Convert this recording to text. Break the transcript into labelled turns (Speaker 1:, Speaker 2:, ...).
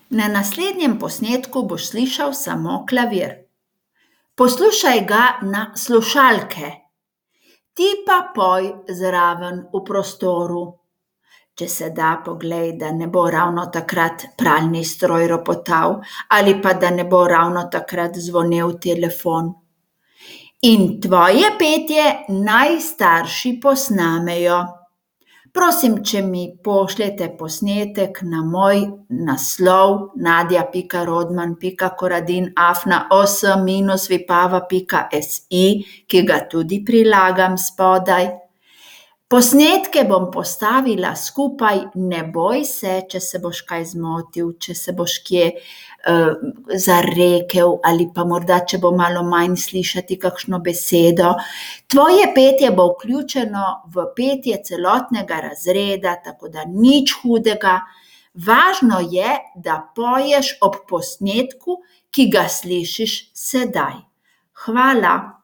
Speaker 1: Na naslednjem posnetku boš slišal samo klavir. Poslušaj ga na slušalke. Ti pa poj zraven v prostoru. Če se da, poglej, da ne bo ravno takrat pralni stroj ropotal ali pa da ne bo ravno takrat zvonel telefon. In tvoje petje naj starši posnamejo. Prosim, če mi pošljete posnetek na moj naslov nadia.koradin@os-vipava.si, ki ga tudi prilagam spodaj. Posnetke bom postavila skupaj, ne boj se, če se boš kaj zmotil, če se boš kje zarekel ali pa morda, če bo malo manj slišati kakšno besedo. Tvoje petje bo vključeno v petje celotnega razreda, tako da nič hudega. Važno je, da poješ ob posnetku, ki ga slišiš sedaj. Hvala.